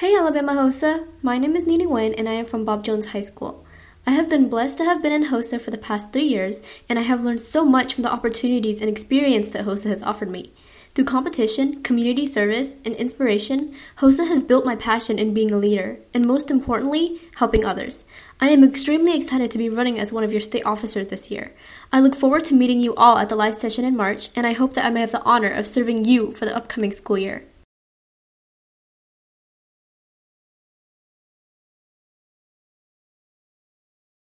Hey Alabama HOSA! My name is Nini Nguyen and I am from Bob Jones High School. I have been blessed to have been in HOSA for the past 3 years, and I have learned so much from the opportunities and experience that HOSA has offered me. Through competition, community service, and inspiration, HOSA has built my passion in being a leader, and most importantly, helping others. I am extremely excited to be running as one of your state officers this year. I look forward to meeting you all at the live session in March, and I hope that I may have the honor of serving you for the upcoming school year.